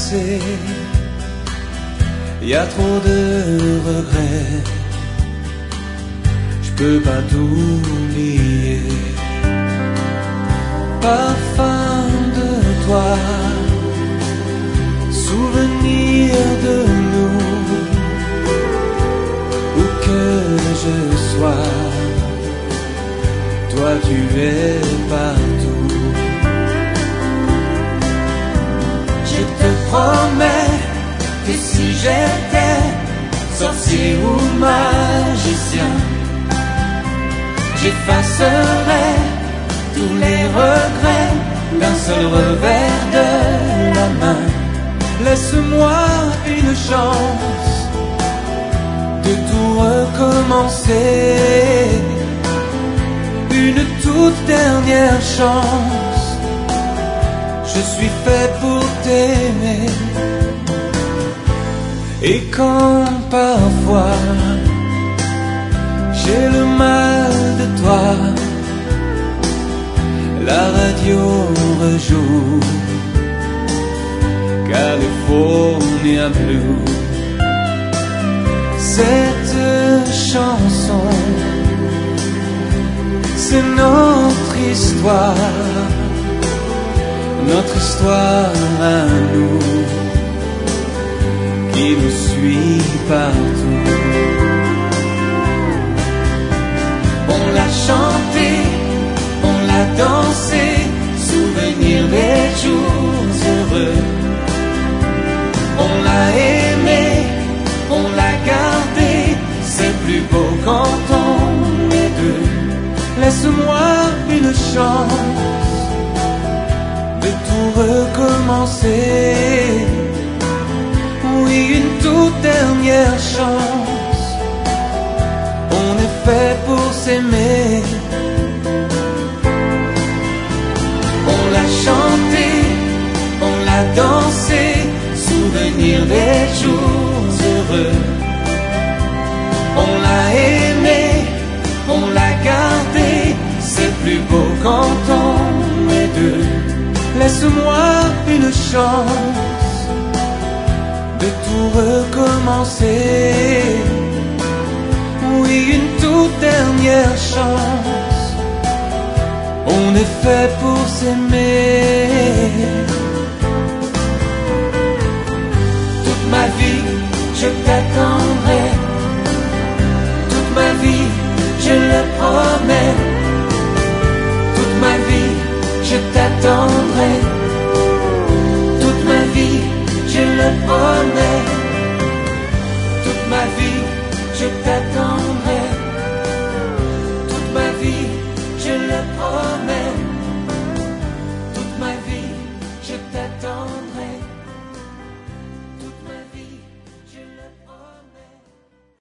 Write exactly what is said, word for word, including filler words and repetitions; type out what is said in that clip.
passé, y a trop de regrets, je peux pas t'oublier. Parfum de toi, souvenir de nous, où que je sois, toi tu es partout. Je te promets que si j'étais sorcier ou magicien, j'effacerais tous les regrets d'un seul revers de la main. Laisse-moi une chance de tout recommencer, une toute dernière chance. Je suis fait pour t'aimer. Et quand parfois j'ai le mal de toi, la radio rejoue California Blue. Cette chanson, c'est notre histoire, notre histoire à nous, qui nous suit partout. On l'a chanté, on l'a dansé, souvenir des jours heureux. On l'a aimé, on l'a gardé, c'est plus beau quand on est deux. Laisse-moi une chance de tout recommencer. Oui, une toute dernière chance. On est fait pour s'aimer. On l'a chanté, on l'a dansé, souvenir des jours heureux. On l'a aimé, on l'a gardé, c'est plus beau quand on est deux. Laisse-moi une chance de tout recommencer. Oui, une toute dernière chance. On est fait pour s'aimer. Toute ma vie, je t'attends.